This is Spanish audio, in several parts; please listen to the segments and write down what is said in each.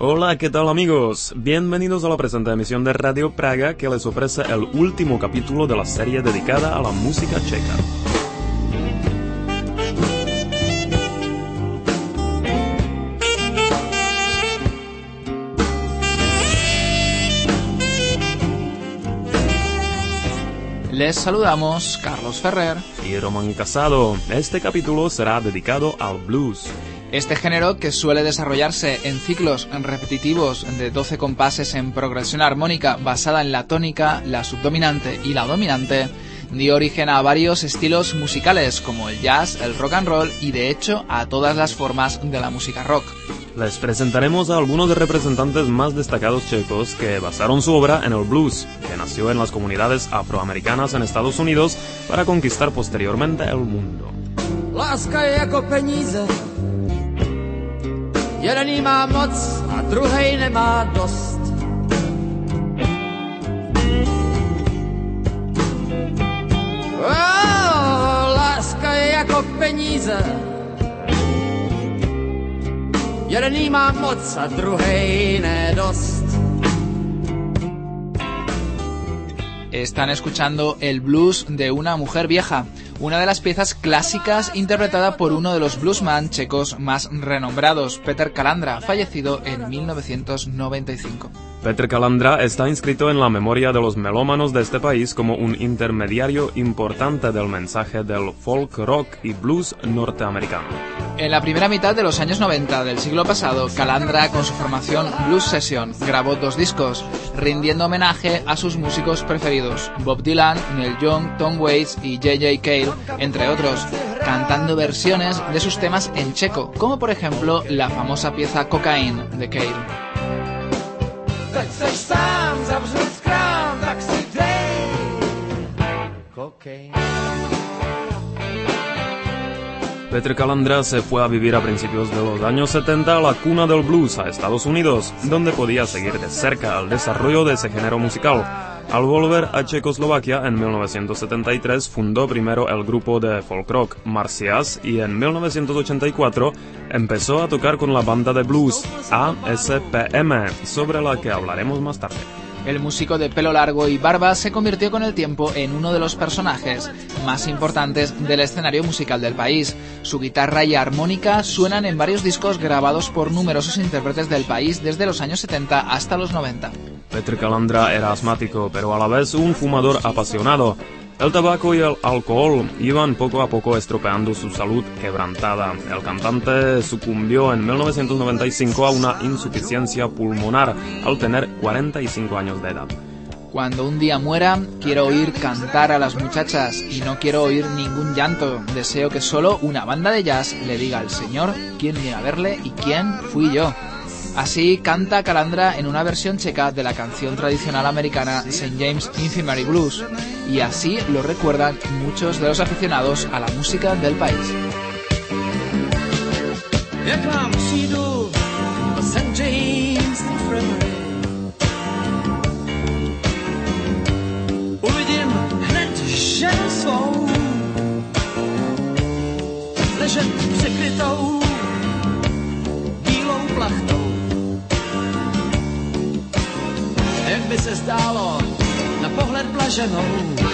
Hola, ¿qué tal amigos? Bienvenidos a la presente emisión de Radio Praga que les ofrece el último capítulo de la serie dedicada a la música checa. Les saludamos Carlos Ferrer y Román Casado. Este capítulo será dedicado al blues. Este género, que suele desarrollarse en ciclos repetitivos de 12 compases en progresión armónica basada en la tónica, la subdominante y la dominante, dio origen a varios estilos musicales como el jazz, el rock and roll y de hecho a todas las formas de la música rock. Les presentaremos a algunos de representantes más destacados checos que basaron su obra en el blues, que nació en las comunidades afroamericanas en Estados Unidos para conquistar posteriormente el mundo. Láska je jako peníze, jeden má moc a druhej nemá dost. Láska je jako peníze, jeden má moc a druhej ne dost. Están escuchando el blues de una mujer vieja, una de las piezas clásicas interpretada por uno de los bluesman checos más renombrados, Petr Kalandra, fallecido en 1995. Petr Kalandra está inscrito en la memoria de los melómanos de este país como un intermediario importante del mensaje del folk rock y blues norteamericano. En la primera mitad de los años 90 del siglo pasado, Kalandra, con su formación Blues Session, grabó 2 discos, rindiendo homenaje a sus músicos preferidos, Bob Dylan, Neil Young, Tom Waits y J.J. Cale, entre otros, cantando versiones de sus temas en checo, como por ejemplo la famosa pieza Cocaine de Cale. Teď seš sám, zavřu skrám, tak si dej kokain. Petr Kalandra se fue a vivir a principios de los años 70 a la cuna del blues a Estados Unidos, donde podía seguir de cerca el desarrollo de ese género musical. Al volver a Checoslovaquia en 1973 fundó primero el grupo de folk rock Marcias y en 1984 empezó a tocar con la banda de blues ASPM, sobre la que hablaremos más tarde. El músico de pelo largo y barba se convirtió con el tiempo en uno de los personajes más importantes del escenario musical del país. Su guitarra y armónica suenan en varios discos grabados por numerosos intérpretes del país desde los años 70 hasta los 90. Petr Kalandra era asmático, pero a la vez un fumador apasionado. El tabaco y el alcohol iban poco a poco estropeando su salud quebrantada. El cantante sucumbió en 1995 a una insuficiencia pulmonar al tener 45 años de edad. Cuando un día muera, quiero oír cantar a las muchachas y no quiero oír ningún llanto. Deseo que solo una banda de jazz le diga al Señor quién viene a verle y quién fui yo. Así canta Kalandra en una versión checa de la canción tradicional americana St. James Infirmary Blues, y así lo recuerdan muchos de los aficionados a la música del país. Jak vám přijdu do St. James Infirmary, uvidím hned ženu svou, ležet překrytou bílou plachtou. Jak by se zdálo na pohled blaženou.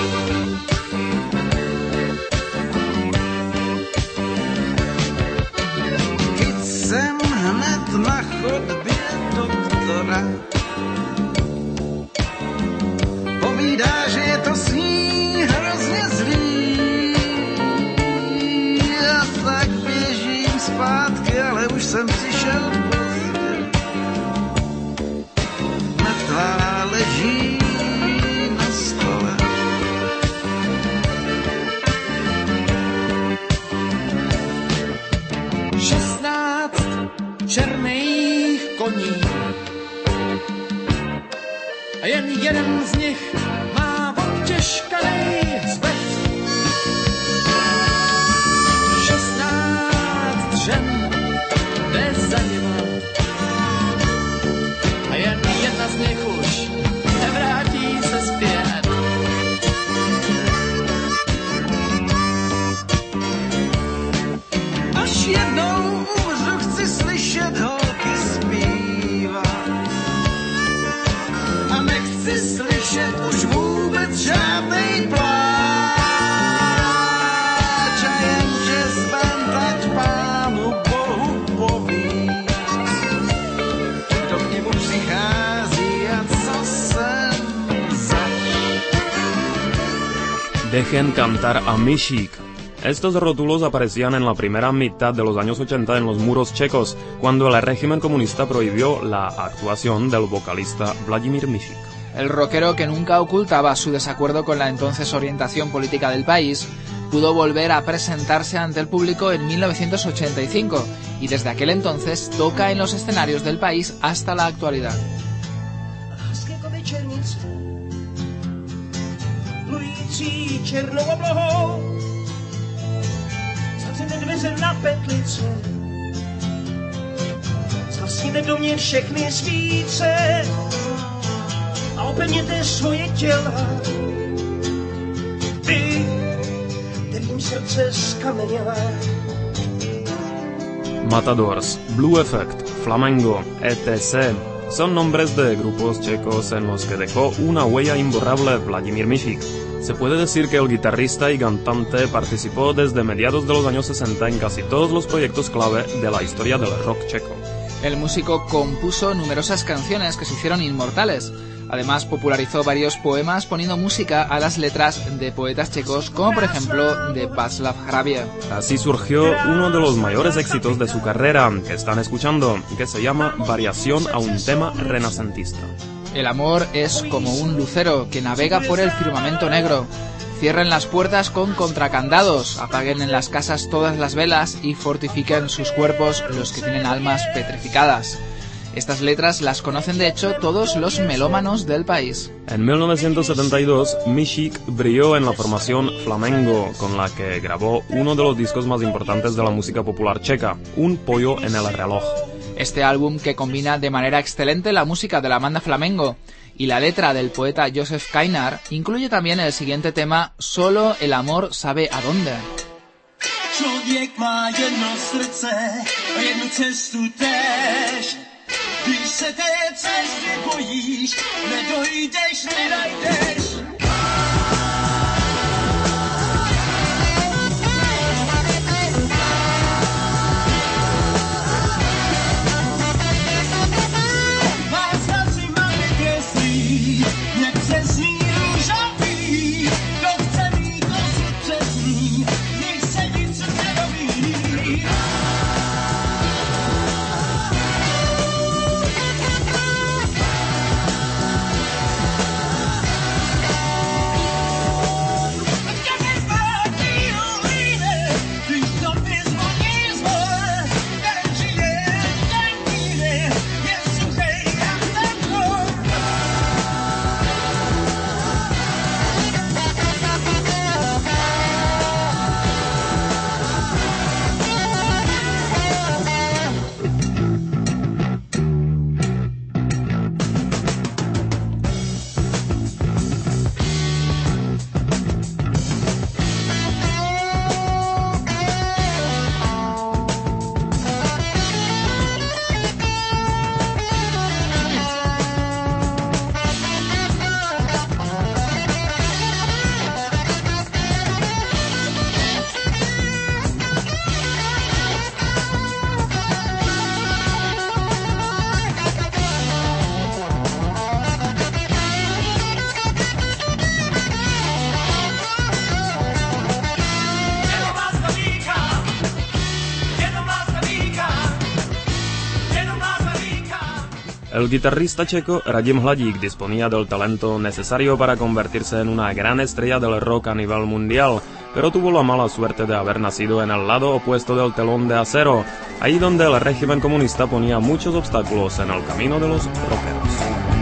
Keď jsem hned na chodbě doktora, povídá, že je to s ní hrozně zlý. A tak běžím zpátky, ale už jsem přišel pozdě. Mrtvá leží na stole. Černých koní a jen jeden z nich má obtěžkanej zbet. 16 žen jde za nima a jen jedna z nich už nevrátí se zpět. Až jednou umřu, chci slyšet holky zpívat. Dejen cantar a Mišík. Estos rótulos aparecían en la primera mitad de los años 80 en los muros checos, cuando el régimen comunista prohibió la actuación del vocalista Vladimír Mišík. El rockero, que nunca ocultaba su desacuerdo con la entonces orientación política del país, pudo volver a presentarse ante el público en 1985 y desde aquel entonces toca en los escenarios del país hasta la actualidad. A opevněte svoje těla. Vy, kterým srdce skamenělé. Matadors, Blue Effect, Flamengo, etc. son nombres de grupos checos en los que dejó una huella imborrable Vladimír Mišík. Se puede decir que el guitarrista y cantante participó desde mediados de los años 60 en casi todos los proyectos clave de la historia del rock checo. El músico compuso numerosas canciones que se hicieron inmortales. Además, popularizó varios poemas poniendo música a las letras de poetas checos, como por ejemplo de Václav Havel. Así surgió uno de los mayores éxitos de su carrera, que están escuchando, que se llama Variación a un tema renacentista. El amor es como un lucero que navega por el firmamento negro. Cierren las puertas con contracandados, apaguen en las casas todas las velas y fortifiquen sus cuerpos los que tienen almas petrificadas. Estas letras las conocen de hecho todos los melómanos del país. En 1972, Mišík brilló en la formación Flamengo, con la que grabó uno de los discos más importantes de la música popular checa, Un pollo en el reloj. Este álbum, que combina de manera excelente la música de la banda Flamengo y la letra del poeta Josef Kainar, incluye también el siguiente tema, Solo el amor sabe a dónde. Člověk má jedno srdce a jednu cestu též. Když se té cesty bojíš, nedojdeš, nenajdeš. El guitarrista checo Radim Hladík disponía del talento necesario para convertirse en una gran estrella del rock a nivel mundial, pero tuvo la mala suerte de haber nacido en el lado opuesto del telón de acero, ahí donde el régimen comunista ponía muchos obstáculos en el camino de los rockeros.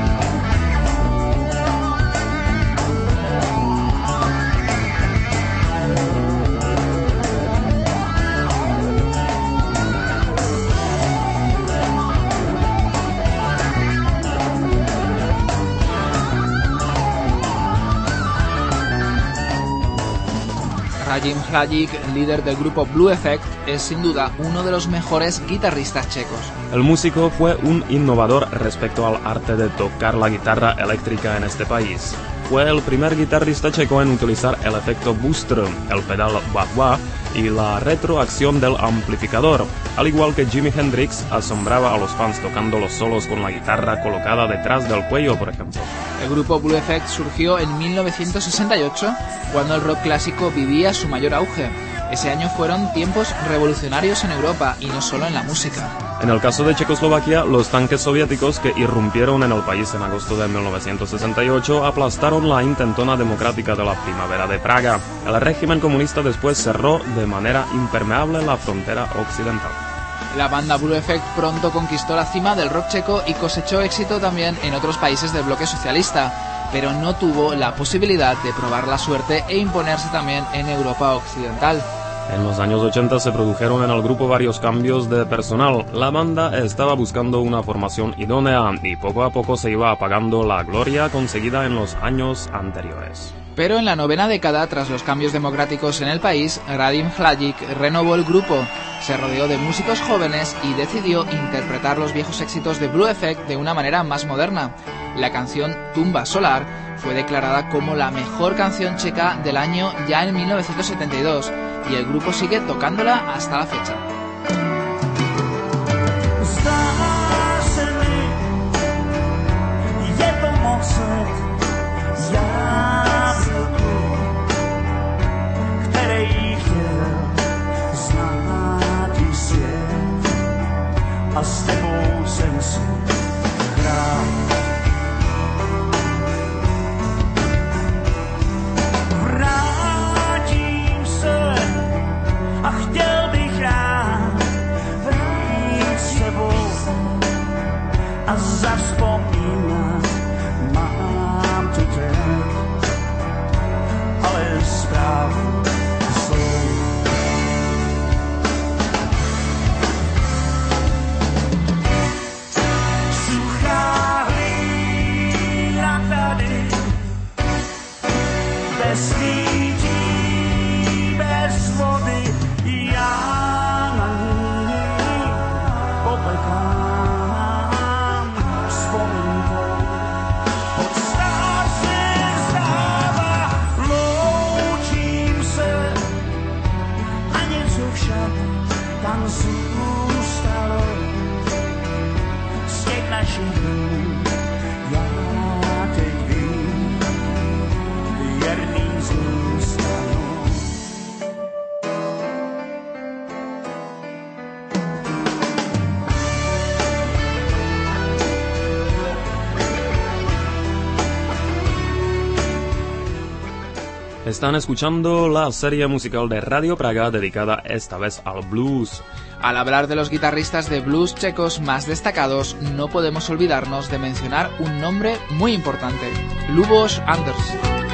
Radim Hladík, líder del grupo Blue Effect, es sin duda uno de los mejores guitarristas checos. El músico fue un innovador respecto al arte de tocar la guitarra eléctrica en este país. Fue el primer guitarrista checo en utilizar el efecto booster, el pedal wah-wah y la retroacción del amplificador. Al igual que Jimi Hendrix, asombraba a los fans tocando los solos con la guitarra colocada detrás del cuello, por ejemplo. El grupo Blue Effect surgió en 1968, cuando el rock clásico vivía su mayor auge. Ese año fueron tiempos revolucionarios en Europa y no solo en la música. En el caso de Checoslovaquia, los tanques soviéticos que irrumpieron en el país en agosto de 1968 aplastaron la intentona democrática de la primavera de Praga. El régimen comunista después cerró de manera impermeable la frontera occidental. La banda Blue Effect pronto conquistó la cima del rock checo y cosechó éxito también en otros países del bloque socialista, pero no tuvo la posibilidad de probar la suerte e imponerse también en Europa occidental. En los años 80 se produjeron en el grupo varios cambios de personal. La banda estaba buscando una formación idónea y poco a poco se iba apagando la gloria conseguida en los años anteriores. Pero en la novena década, tras los cambios democráticos en el país, Radim Hlajic renovó el grupo, se rodeó de músicos jóvenes y decidió interpretar los viejos éxitos de Blue Effect de una manera más moderna. La canción Tumba Solar fue declarada como la mejor canción checa del año ya en 1972 y el grupo sigue tocándola hasta la fecha. A s tebou jsem si hrál. Vrátím se a chtěl bych rád vrátit sebou a zavzpomínat. Mám tu teď, ale zprávu zlou. Bez lidí, bez vody, já na ní poplekám vzpomínkou. Od stát se zdává, loučím se a něco však tam zůstalo z těch našich dnů. Já teď vím, věrný zůstanu. Están escuchando la serie musical de Radio Praga dedicada esta vez al blues. Al hablar de los guitarristas de blues checos más destacados, no podemos olvidarnos de mencionar un nombre muy importante, Luboš Anders.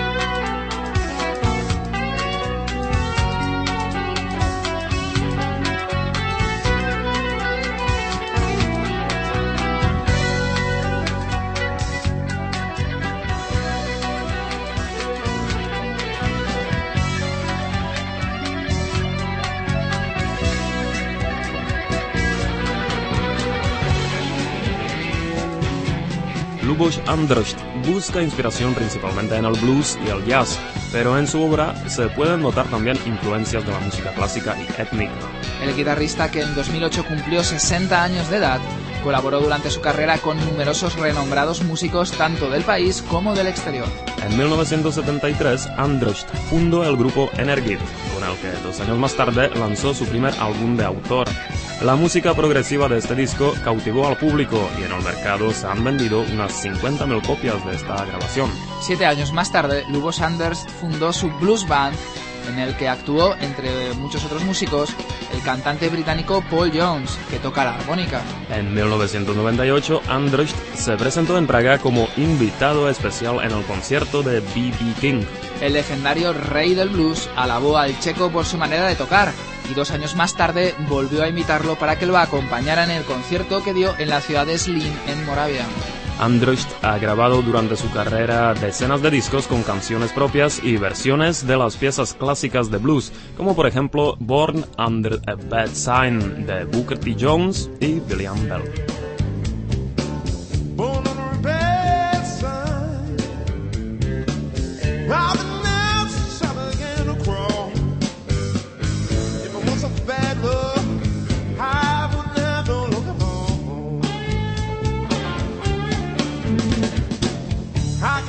Luboš Andršt busca inspiración principalmente en el blues y el jazz, pero en su obra se pueden notar también influencias de la música clásica y étnica. El guitarrista, que en 2008 cumplió 60 años de edad, colaboró durante su carrera con numerosos renombrados músicos tanto del país como del exterior. En 1973, Andršt fundó el grupo Energit, con el que 2 años más tarde lanzó su primer álbum de autor. La música progresiva de este disco cautivó al público y en el mercado se han vendido unas 50.000 copias de esta grabación. 7 años más tarde, Luboš Anders fundó su blues band, en el que actuó, entre muchos otros músicos, el cantante británico Paul Jones, que toca la armónica. En 1998, Andršt se presentó en Praga como invitado especial en el concierto de B.B. King. El legendario rey del blues alabó al checo por su manera de tocar, y 2 años más tarde volvió a invitarlo para que lo acompañara en el concierto que dio en la ciudad de Zlín, en Moravia. Andršt ha grabado durante su carrera decenas de discos con canciones propias y versiones de las piezas clásicas de blues, como por ejemplo Born Under a Bad Sign de Booker T. Jones y William Bell. I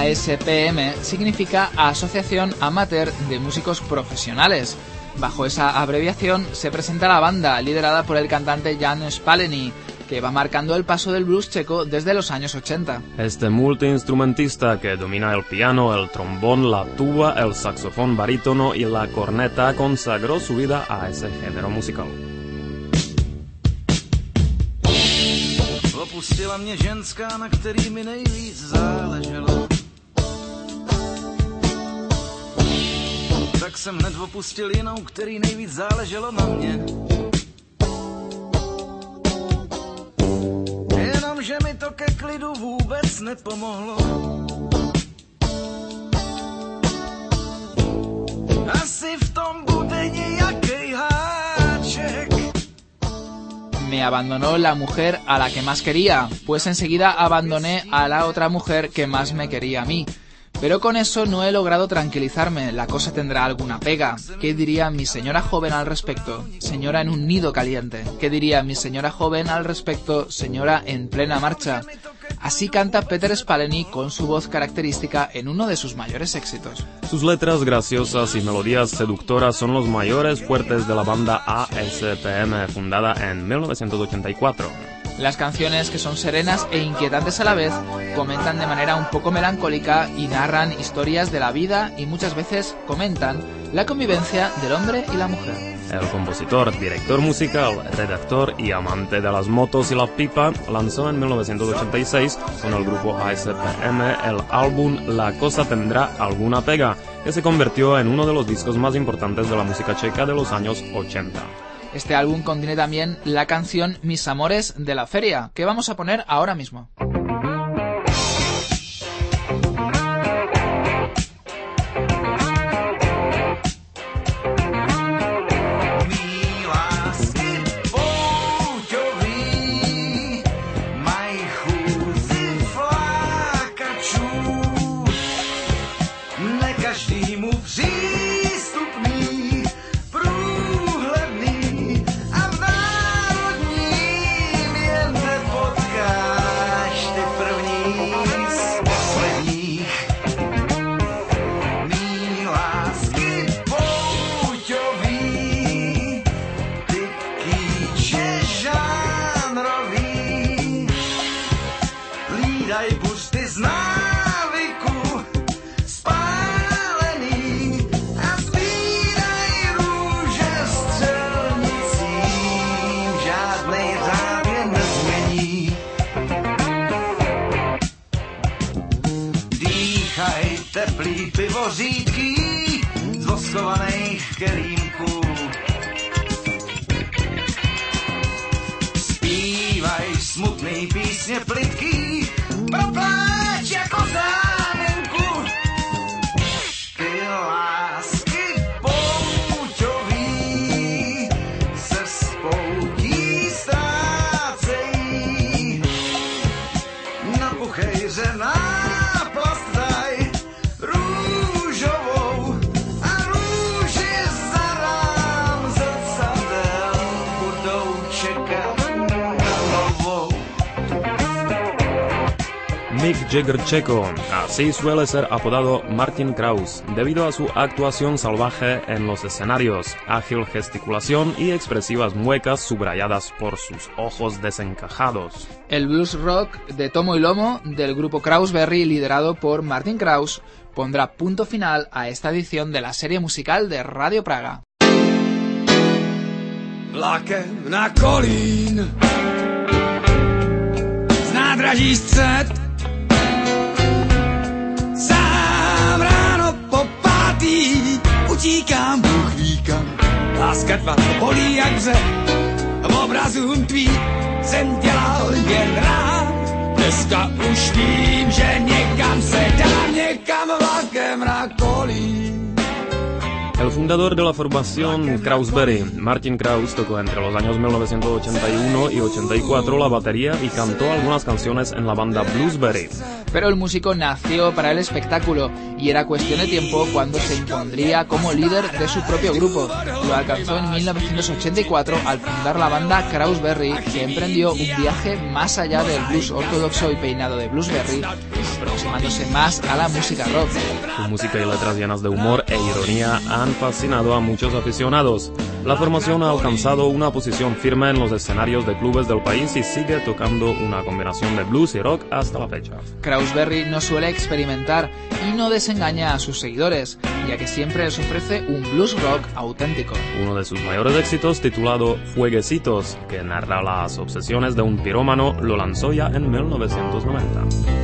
ASPM significa Asociación Amateur de Músicos Profesionales. Bajo esa abreviación se presenta la banda, liderada por el cantante Jan Spaleny, que va marcando el paso del blues checo desde los años 80. Este multiinstrumentista que domina el piano, el trombón, la tuba, el saxofón barítono y la corneta consagró su vida a ese género musical. Opustila mě ženská, na který mi nejvíc záleželo. Tak jsem hned opustil jinou, který nejvíc záleželo na mě. Jenomže mi to ke klidu vůbec nepomohlo. Asi v tom bude nějakej háček. Me abandonó la mujer a la que más quería, pues enseguida abandoné a la otra mujer que más me quería a mí. Pero con eso no he logrado tranquilizarme, la cosa tendrá alguna pega. ¿Qué diría mi señora joven al respecto? Señora en un nido caliente. ¿Qué diría mi señora joven al respecto? Señora en plena marcha. Así canta Peter Spaleny con su voz característica en uno de sus mayores éxitos. Sus letras graciosas y melodías seductoras son los mayores fuertes de la banda ASPM, fundada en 1984. Las canciones, que son serenas e inquietantes a la vez, comentan de manera un poco melancólica y narran historias de la vida y muchas veces comentan la convivencia del hombre y la mujer. El compositor, director musical, redactor y amante de las motos y la pipa lanzó en 1986 con el grupo ASPM el álbum La cosa tendrá alguna pega, que se convirtió en uno de los discos más importantes de la música checa de los años 80. Este álbum contiene también la canción Mis amores de la feria, que vamos a poner ahora mismo. Teplý pivořídky z voskovaných kelímků. Zpívaj smutný písně plytký, propláč jako zámenku. Ty lásky pouťový se spoutí ztrácejí. Na puchejře náplast daj růžovou a růži za rám zrcadel budou čekat na novou. Mick Jagger checo, así suele ser apodado Martin Kraus, debido a su actuación salvaje en los escenarios, ágil gesticulación y expresivas muecas subrayadas por sus ojos desencajados. El blues rock de tomo y lomo del grupo Krausberry, liderado por Martin Kraus, pondrá punto final a esta edición de la serie musical de Radio Praga. Vlakem na Kolín z nádraží střed. Sám ráno po pátý utíkám, Bůh ví kam. Láska tvá bolí jak bře, v obrazům tvý jsem dělal jen rád. Dneska už vím, že někam se dám, někam vlakem na Kolín. El fundador de la formación Krausberry, Martin Kraus, tocó entre los años 1981 y 84 la batería y cantó algunas canciones en la banda Bluesberry. Pero el músico nació para el espectáculo y era cuestión de tiempo cuando se impondría como líder de su propio grupo. Lo alcanzó en 1984 al fundar la banda Krausberry, que emprendió un viaje más allá del blues ortodoxo y peinado de Bluesberry aproximándose más a la música rock. Su música y letras llenas de humor e ironía han fascinado a muchos aficionados. La formación ha alcanzado una posición firme en los escenarios de clubes del país y sigue tocando una combinación de blues y rock hasta la fecha. Crausberry no suele experimentar y no desengaña a sus seguidores, ya que siempre les ofrece un blues rock auténtico. Uno de sus mayores éxitos, titulado Fueguecitos, que narra las obsesiones de un pirómano, lo lanzó ya en 1990.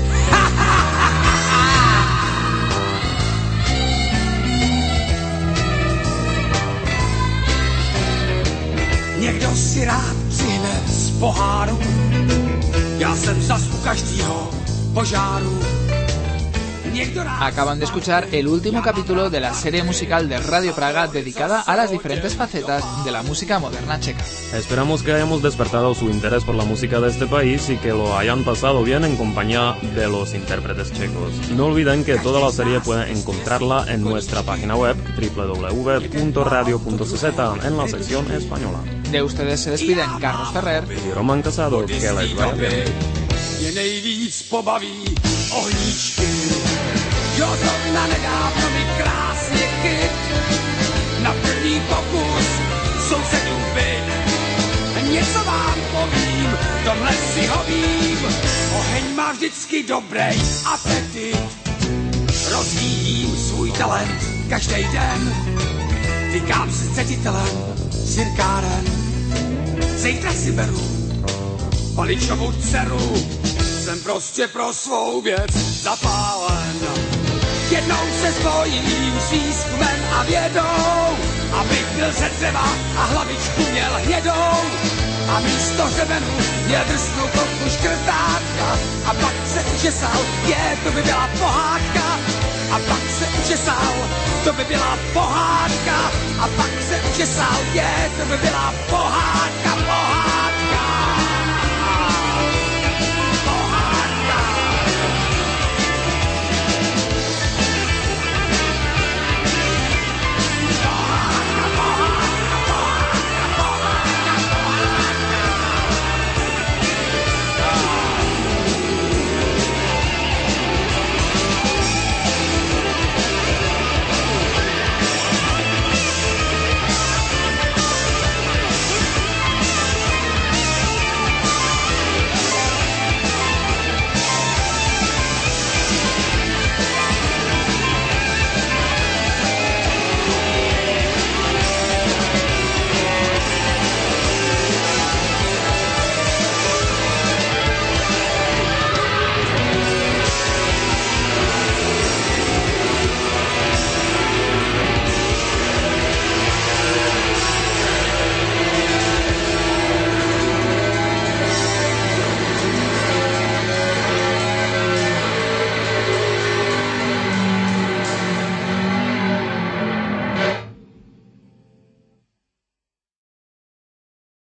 Někdo si rád přihne z poháru, já jsem zas u každýho požáru. Acaban de escuchar el último capítulo de la serie musical de Radio Praga dedicada a las diferentes facetas de la música moderna checa. Esperamos que hayamos despertado su interés por la música de este país y que lo hayan pasado bien en compañía de los intérpretes checos. No olviden que toda la serie pueden encontrarla en nuestra página web www.radio.cz en la sección española. De ustedes se despiden Carlos Ferrer y Roman Casado. Que les vaya bien. Mě nejvíc pobaví ohníčky. Jo, zrovna nedávno mi krásně kyt. Na první pokus sousedům byt. Něco vám povím, v tomhle si hovím. Oheň má vždycky dobrý apetit. Rozvíjím svůj talent každý den. Tykám se s ředitelem cirkáren. Zítra si beru paličovou dceru. Jsem prostě pro svou věc zapálen. Jednou se spojím s výzkumem a vědou, abych byl ze dřeva a hlavičku měl hnědou. A místo hřebenu měl drsnou kopu škrtátka. A pak se učesal, to by byla pohádka. A pak se učesal, to by byla pohádka. A pak se učesal, to by byla pohádka.